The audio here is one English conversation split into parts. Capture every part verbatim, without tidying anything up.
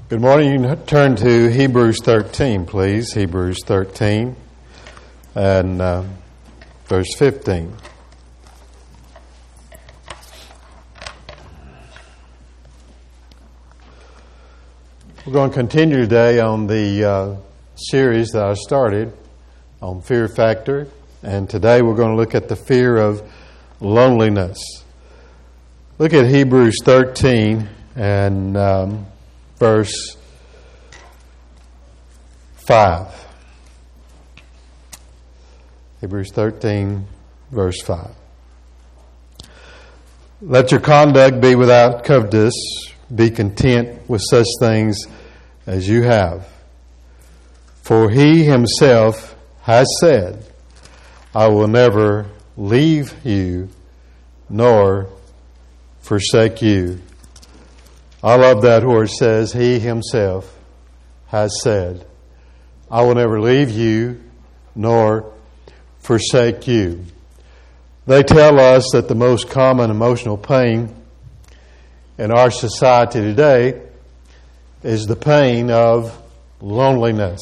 Good morning. You can turn to Hebrews thirteen, please. Hebrews thirteen and uh, verse fifteen. We're going to continue today on the uh, series that I started on fear factor, and today we're going to look at the fear of loneliness. Look at Hebrews thirteen and um, verse five. Hebrews thirteen, verse five. Let your conduct be without covetous. Be content with such things as you have. For he himself has said, I will never leave you nor forsake you. I love that where it says, he himself has said, I will never leave you nor forsake you. They tell us that the most common emotional pain in our society today is the pain of loneliness.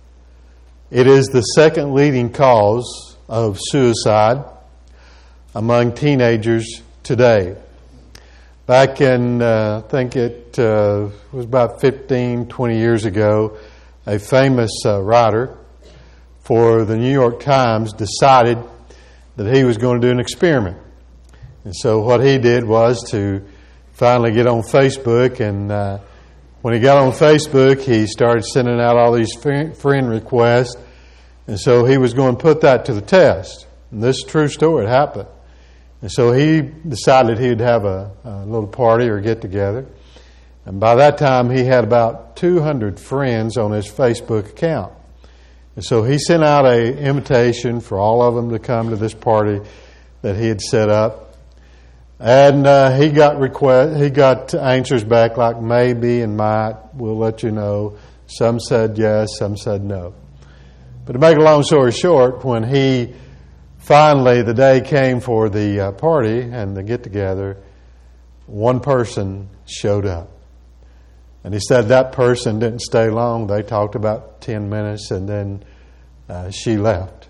It is the second leading cause of suicide among teenagers today. Back in, uh, I think it uh, was about fifteen, twenty years ago, a famous uh, writer for the New York Times decided that he was going to do an experiment. And so what he did was to finally get on Facebook, and uh, when he got on Facebook, he started sending out all these friend requests, and so he was going to put that to the test. And this is a true story, it happened. And so he decided he'd have a, a little party or get-together. And by that time, he had about two hundred friends on his Facebook account. And so he sent out an invitation for all of them to come to this party that he had set up. And uh, he got request, he got answers back like maybe and might, we'll let you know. Some said yes, some said no. But to make a long story short, when he finally, the day came for the uh, party and the get-together, one person showed up. And he said that person didn't stay long. They talked about ten minutes, and then uh, she left.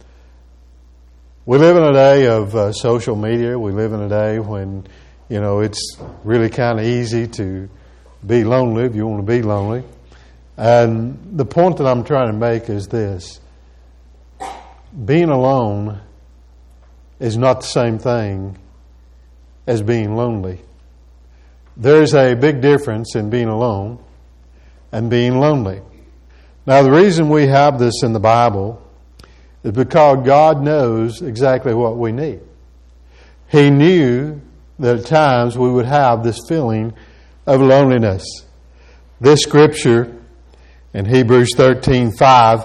We live in a day of uh, social media. We live in a day when, you know, it's really kind of easy to be lonely if you want to be lonely. And the point that I'm trying to make is this. Being alone is not the same thing as being lonely. There's a big difference in being alone and being lonely. Now, the reason we have this in the Bible is because God knows exactly what we need. He knew that at times we would have this feeling of loneliness. This scripture in Hebrews thirteen five,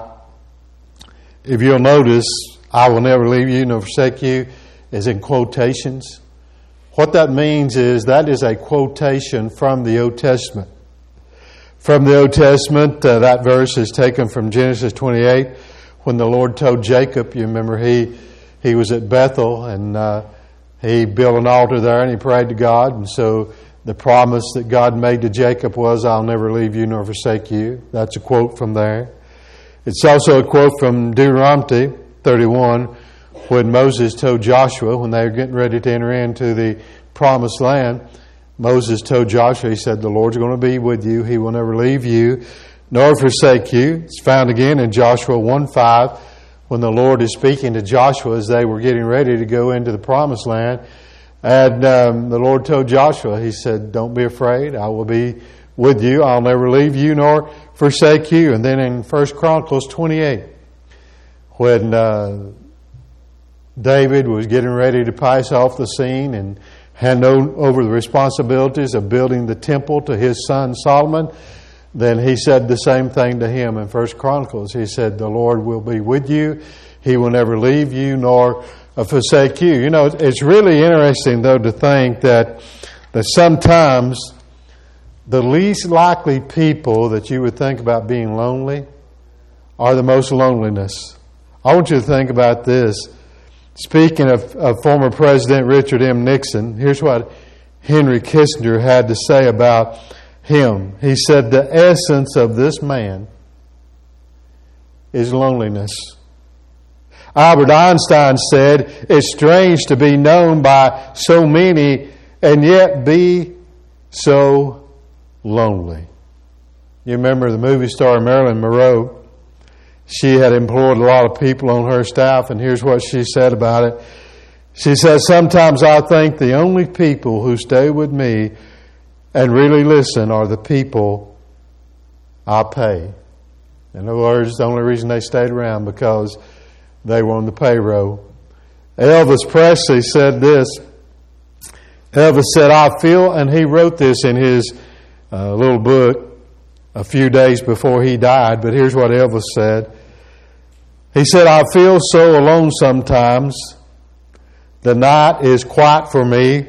if you'll notice, I will never leave you nor forsake you, is in quotations. What that means is that is a quotation from the Old Testament. From the Old Testament, uh, that verse is taken from Genesis twenty-eight, when the Lord told Jacob, you remember he he was at Bethel, and uh, he built an altar there, and he prayed to God. And so the promise that God made to Jacob was, I'll never leave you nor forsake you. That's a quote from there. It's also a quote from Deuteronomy thirty-one, when Moses told Joshua, when they were getting ready to enter into the promised land, Moses told Joshua, he said, the Lord's going to be with you. He will never leave you nor forsake you. It's found again in Joshua one five, when the Lord is speaking to Joshua as they were getting ready to go into the promised land. And um, the Lord told Joshua, he said, don't be afraid. I will be with you. I'll never leave you nor forsake you. And then in First Chronicles twenty-eight, when uh, David was getting ready to pass off the scene and hand over the responsibilities of building the temple to his son Solomon, then he said the same thing to him in First Chronicles. He said, the Lord will be with you. He will never leave you nor forsake you. You know, it's really interesting, though, to think that, that sometimes the least likely people that you would think about being lonely are the most loneliness. I want you to think about this. Speaking of, of former President Richard M. Nixon, here's what Henry Kissinger had to say about him. He said the essence of this man is loneliness. Albert Einstein said, it's strange to be known by so many and yet be so lonely. You remember the movie star Marilyn Monroe? She had employed a lot of people on her staff, and here's what she said about it. She says, sometimes I think the only people who stay with me and really listen are the people I pay. In other words, the only reason they stayed around because they were on the payroll. Elvis Presley said this. Elvis said, I feel, and he wrote this in his uh, little book a few days before he died, but here's what Elvis said. He said, I feel so alone sometimes. The night is quiet for me.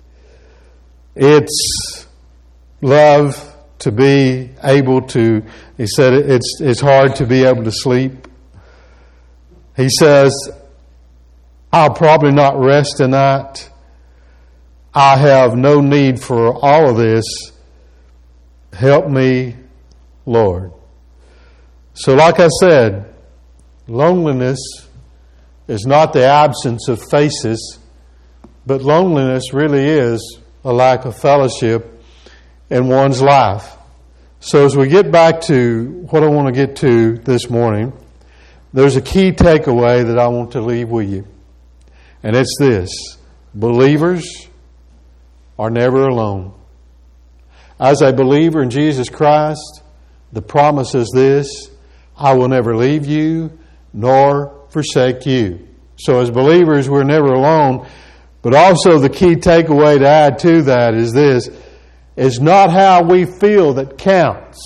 It's love to be able to, he said, it's, it's hard to be able to sleep. He says, I'll probably not rest tonight. I have no need for all of this. Help me, Lord. So like I said, loneliness is not the absence of faces, but loneliness really is a lack of fellowship in one's life. So as we get back to what I want to get to this morning, there's a key takeaway that I want to leave with you. And it's this. Believers are never alone. As a believer in Jesus Christ, the promise is this: I will never leave you nor forsake you. So as believers, we're never alone. But also the key takeaway to add to that is this: it's not how we feel that counts.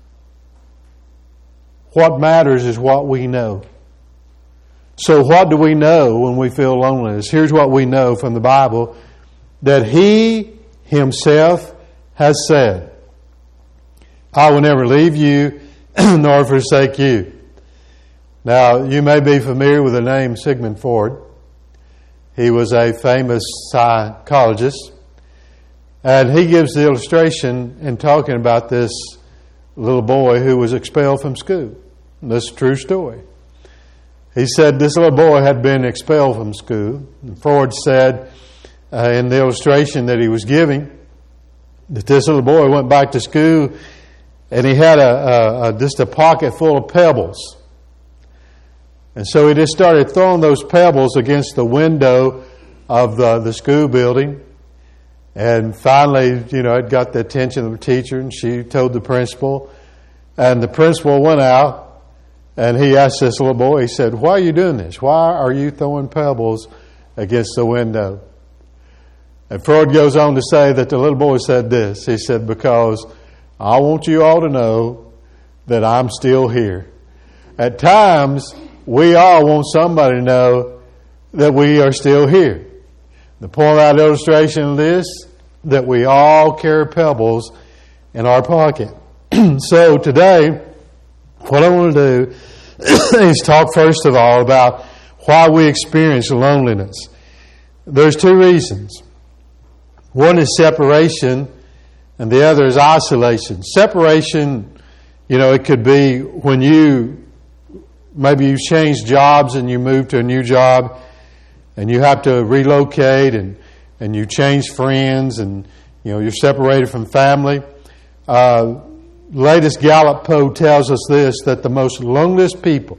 What matters is what we know. So what do we know when we feel loneliness? Here's what we know from the Bible: that He Himself has said, I will never leave you nor forsake you. Now, you may be familiar with the name Sigmund Freud. He was a famous psychologist. And he gives the illustration in talking about this little boy who was expelled from school. This is a true story. He said this little boy had been expelled from school. And Freud said uh, in the illustration that he was giving that this little boy went back to school and he had a, a, a just a pocket full of pebbles. And so he just started throwing those pebbles against the window of the, the school building. And finally, you know, it got the attention of the teacher, and she told the principal. And the principal went out, and he asked this little boy, he said, why are you doing this? Why are you throwing pebbles against the window? And Freud goes on to say that the little boy said this. He said, because I want you all to know that I'm still here. At times, we all want somebody to know that we are still here. The point of that illustration of this, that we all carry pebbles in our pocket. So today, what I want to do is talk first of all about why we experience loneliness. There's two reasons. One is separation, and the other is isolation. Separation, you know, it could be when you, maybe you change jobs and you move to a new job, and you have to relocate, and, and you change friends, and you know you're separated from family. Uh, latest Gallup poll tells us this: that the most loneliest people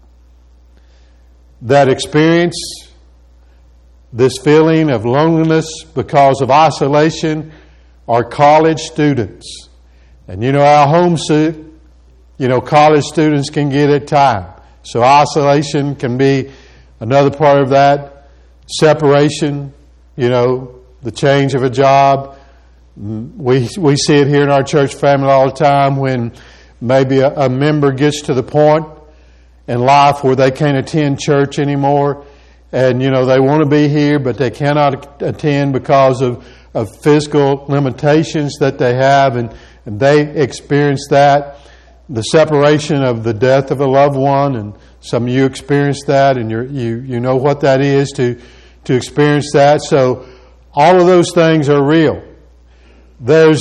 that experience this feeling of loneliness because of isolation are college students. And you know how homesick, you know, college students can get at times. So isolation can be another part of that. Separation, you know, the change of a job. We we see it here in our church family all the time when maybe a, a member gets to the point in life where they can't attend church anymore. And, you know, they want to be here, but they cannot attend because of, of physical limitations that they have. And, and they experience that. The separation of the death of a loved one. And some of you experience that, and you're, you you know what that is to, to experience that. So all of those things are real. There's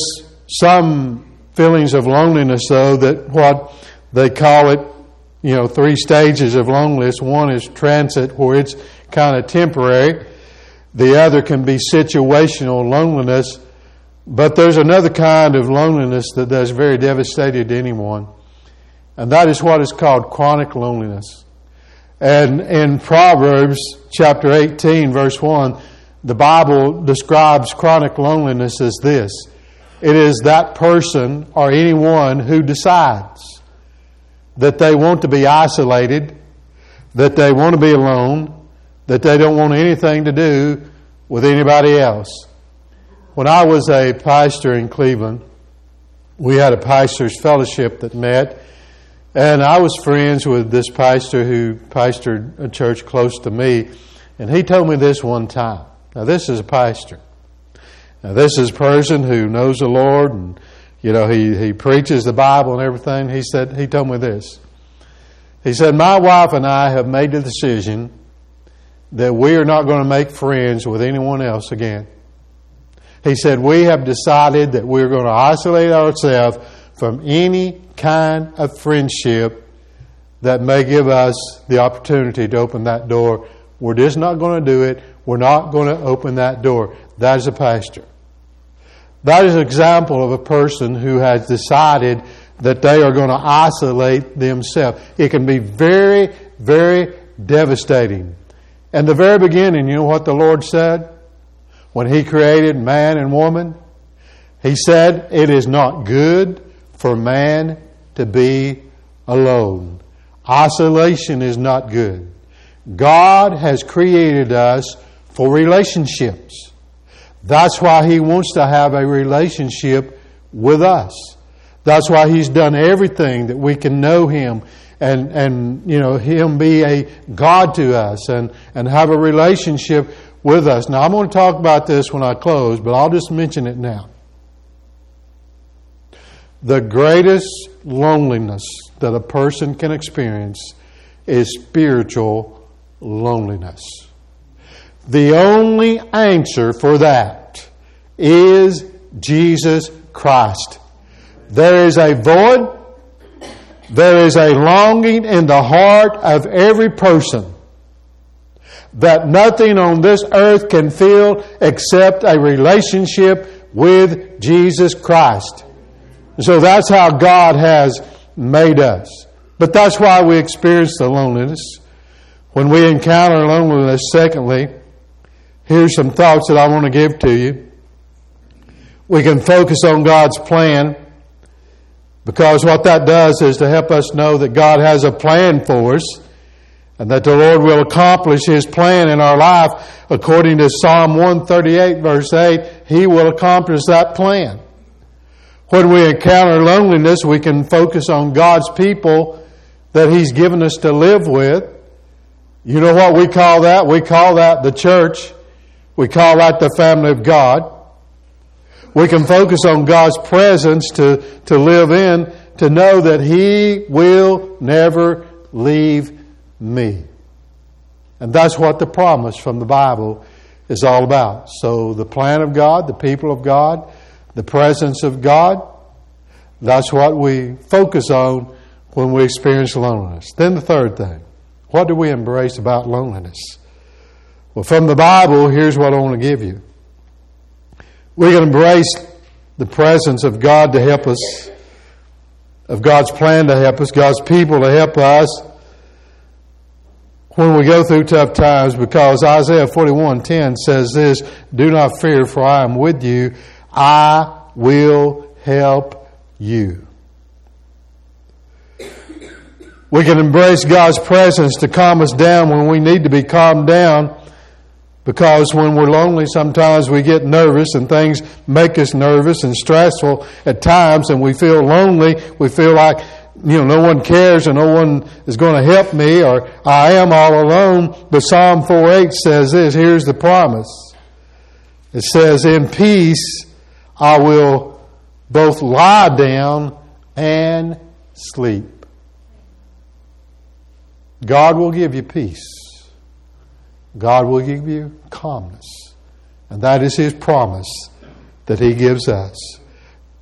some feelings of loneliness, though, that what they call it, you know, three stages of loneliness. One is transit, where it's kind of temporary. The other can be situational loneliness. But there's another kind of loneliness that is very devastating to anyone. And that is what is called chronic loneliness. And in Proverbs chapter eighteen, verse one, the Bible describes chronic loneliness as this. It is that person or anyone who decides that they want to be isolated, that they want to be alone, that they don't want anything to do with anybody else. When I was a pastor in Cleveland, we had a pastor's fellowship that met, and I was friends with this pastor who pastored a church close to me, and he told me this one time. Now, this is a pastor. Now, this is a person who knows the Lord, and you know he, he preaches the Bible and everything. He said he told me this. He said, "My wife and I have made the decision that we are not going to make friends with anyone else again." He said, "We have decided that we're going to isolate ourselves from any kind of friendship that may give us the opportunity to open that door. We're just not going to do it. We're not going to open that door." That is a pastor. That is an example of a person who has decided that they are going to isolate themselves. It can be very, very devastating. In the very beginning, you know what the Lord said? When He created man and woman, He said, "It is not good for man to be alone." Isolation is not good. God has created us for relationships. That's why He wants to have a relationship with us. That's why He's done everything that we can know Him and, and you know, Him be a God to us and, and have a relationship with us. Now, I'm going to talk about this when I close, but I'll just mention it now. The greatest loneliness that a person can experience is spiritual loneliness. The only answer for that is Jesus Christ. There is a void, there is a longing in the heart of every person that nothing on this earth can fill except a relationship with Jesus Christ. So that's how God has made us. But that's why we experience the loneliness. When we encounter loneliness, secondly, here's some thoughts that I want to give to you. We can focus on God's plan, because what that does is to help us know that God has a plan for us and that the Lord will accomplish His plan in our life. According to Psalm one thirty-eight, verse eight, He will accomplish that plan. When we encounter loneliness, we can focus on God's people that He's given us to live with. You know what we call that? We call that the church. We call that the family of God. We can focus on God's presence to, to live in, to know that He will never leave me. And that's what the promise from the Bible is all about. So the plan of God, the people of God, the presence of God, that's what we focus on when we experience loneliness. Then the third thing, what do we embrace about loneliness? Well, from the Bible, here's what I want to give you. We can embrace the presence of God to help us, of God's plan to help us, God's people to help us when we go through tough times, because Isaiah forty-one ten says this, "Do not fear, for I am with you. I will help you." We can embrace God's presence to calm us down when we need to be calmed down, because when we're lonely, sometimes we get nervous and things make us nervous and stressful at times, and we feel lonely. We feel like, you know, no one cares and no one is going to help me, or I am all alone. But Psalm four eight says this, here's the promise. It says, "In peace I will both lie down and sleep." God will give you peace. God will give you calmness. And that is His promise that He gives us.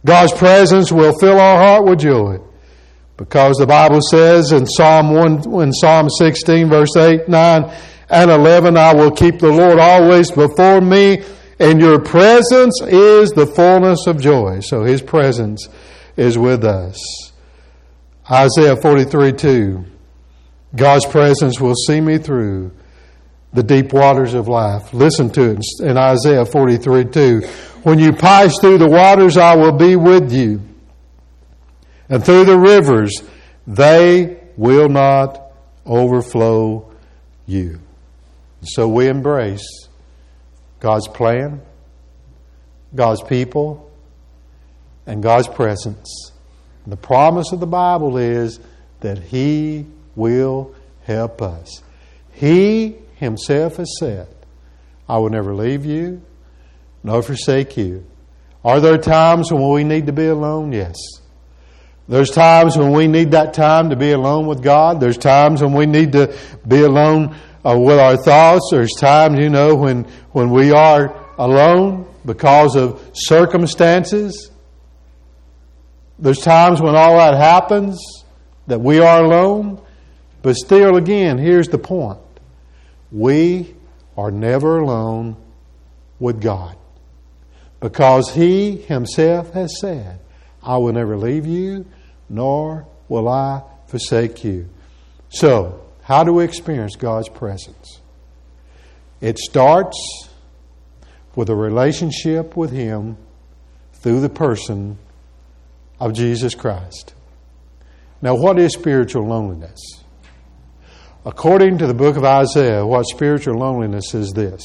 God's presence will fill our heart with joy. Because the Bible says in Psalm one, in Psalm sixteen, verse eight, nine, and eleven, I will keep the Lord always before me. In your presence is the fullness of joy. So His presence is with us. Isaiah forty-three, two. God's presence will see me through the deep waters of life. Listen to it in Isaiah forty-three, two. When you pass through the waters, I will be with you. And through the rivers, they will not overflow you. So we embrace God's plan, God's people, and God's presence. The promise of the Bible is that He will help us. He Himself has said, I will never leave you, nor forsake you. Are there times when we need to be alone? Yes. There's times when we need that time to be alone with God. There's times when we need to be alone uh, with our thoughts. There's times, you know, when, when we are alone because of circumstances. There's times when all that happens, that we are alone. But still, again, here's the point. We are never alone with God. Because He Himself has said, I will never leave you, nor will I forsake you. So, how do we experience God's presence? It starts with a relationship with Him through the person of Jesus Christ. Now, what is spiritual loneliness? According to the book of Isaiah, what spiritual loneliness is this.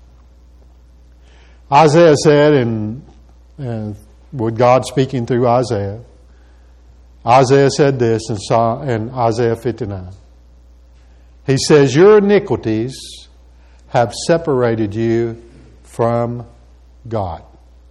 Isaiah said, in, uh, with God speaking through Isaiah, Isaiah said this in, in Isaiah fifty-nine. He says, your iniquities have separated you from God.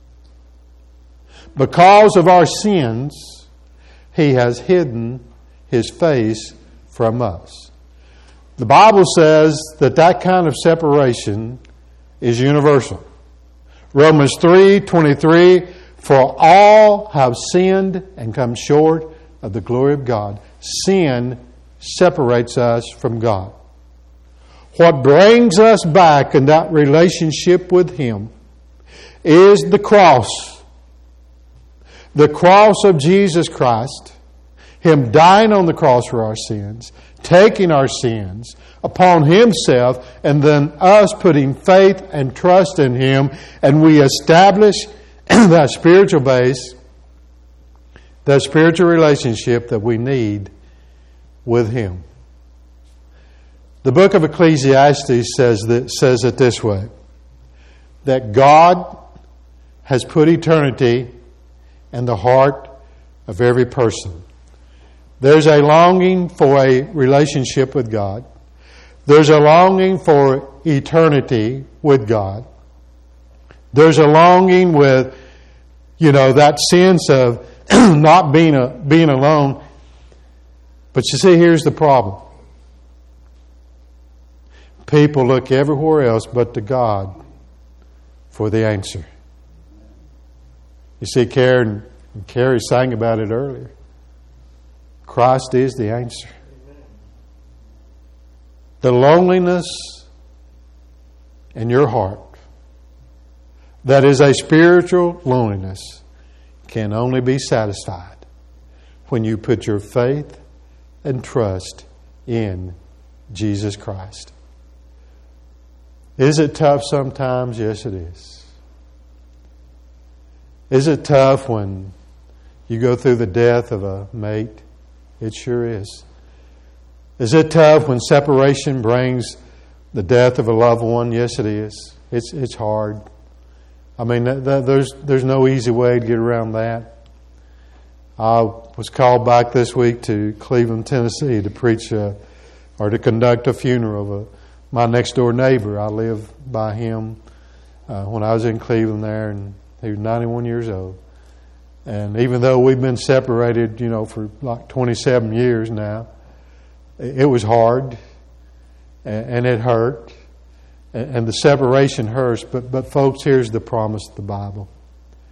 Because of our sins, He has hidden His face from us. The Bible says that that kind of separation is universal. Romans three twenty-three, for all have sinned and come short of the glory of God. Sin separates us from God. What brings us back in that relationship with Him is the cross. The cross of Jesus Christ. Him dying on the cross for our sins, taking our sins upon Himself, and then us putting faith and trust in Him, and we establish that spiritual base, that spiritual relationship that we need with Him. The book of Ecclesiastes says that, says it this way, that God has put eternity in the heart of every person. There's a longing for a relationship with God. There's a longing for eternity with God. There's a longing with, you know, that sense of not being a, being alone. But you see, here's the problem. People look everywhere else but to God for the answer. You see, Karen, Carrie sang about it earlier. Christ is the answer. The loneliness in your heart, that is a spiritual loneliness, can only be satisfied when you put your faith and trust in Jesus Christ. Is it tough sometimes? Yes, it is. Is it tough when you go through the death of a mate? It sure is. Is it tough when separation brings the death of a loved one? Yes, it is. It's it's hard. I mean, th- th- there's there's no easy way to get around that. I was called back this week to Cleveland, Tennessee, to preach a, or to conduct a funeral of a, my next door neighbor. I lived by him uh, when I was in Cleveland there, and he was ninety-one years old. And even though we've been separated, you know, for like twenty-seven years now, it was hard, and it hurt, and the separation hurts. But, but folks, here's the promise of the Bible.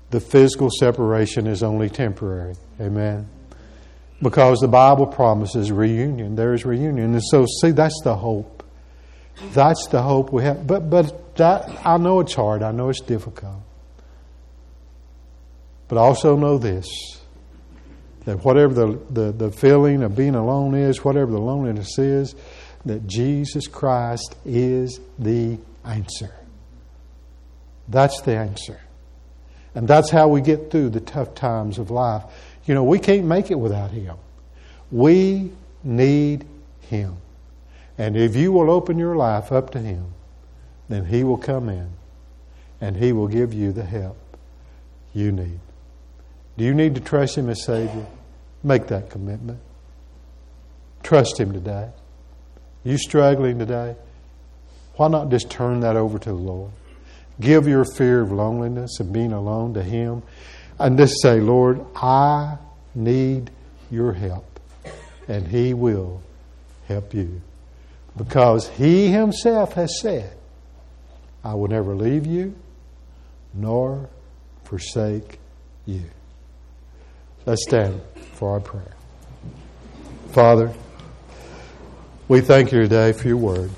the physical separation is only temporary. Amen. Because the Bible promises reunion. There is reunion. And so, see, that's the hope. That's the hope we have. But but that, I know it's hard. I know it's difficult. But I also know this, that whatever the, the, the feeling of being alone is, whatever the loneliness is, that Jesus Christ is the answer. That's the answer. And that's how we get through the tough times of life. You know, we can't make it without Him. We need Him. And if you will open your life up to Him, then He will come in and He will give you the help you need. Do you need to trust Him as Savior? Make that commitment. Trust Him today. You struggling today? Why not just turn that over to the Lord? Give your fear of loneliness and being alone to Him. And just say, Lord, I need your help. And He will help you. Because He Himself has said, I will never leave you nor forsake you. Let's stand for our prayer. Father, we thank you today for your word.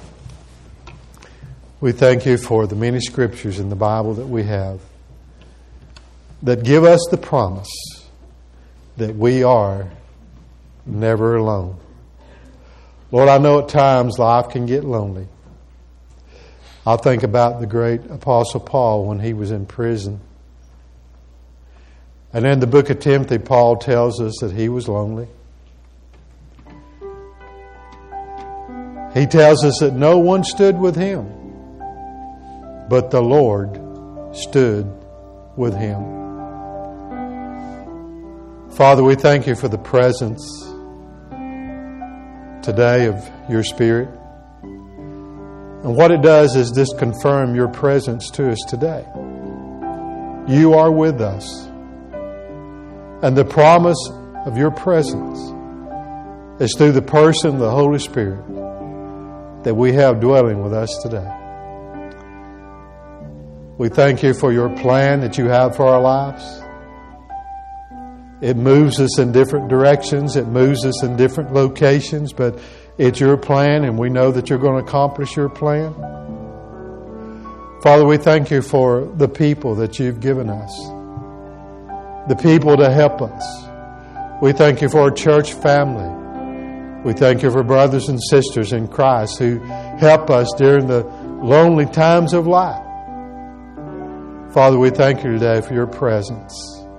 We thank you for the many scriptures in the Bible that we have that give us the promise that we are never alone. Lord, I know at times life can get lonely. I think about the great Apostle Paul when he was in prison. And in the book of Timothy, Paul tells us that he was lonely. He tells us that no one stood with him, but the Lord stood with him. Father, we thank you for the presence today of your Spirit. And what it does is just confirm your presence to us today. You are with us. And the promise of your presence is through the person of the Holy Spirit that we have dwelling with us today. We thank you for your plan that you have for our lives. It moves us in different directions. It moves us in different locations, but it's your plan, and we know that you're going to accomplish your plan. Father, we thank you for the people that you've given us, the people to help us. We thank you for our church family. We thank you for brothers and sisters in Christ who help us during the lonely times of life. Father, we thank you today for your presence.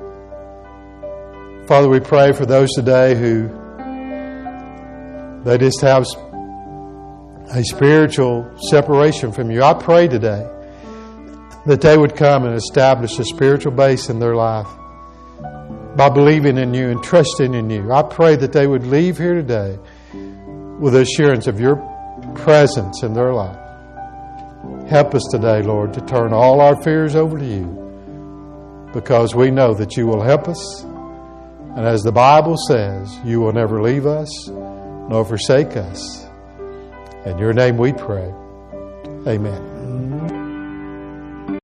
Father, we pray for those today who they just have a spiritual separation from you. I pray today that they would come and establish a spiritual base in their life by believing in you and trusting in you. I pray that they would leave here today with the assurance of your presence in their life. Help us today, Lord, to turn all our fears over to you, because we know that you will help us. And as the Bible says, you will never leave us nor forsake us. In your name we pray. Amen.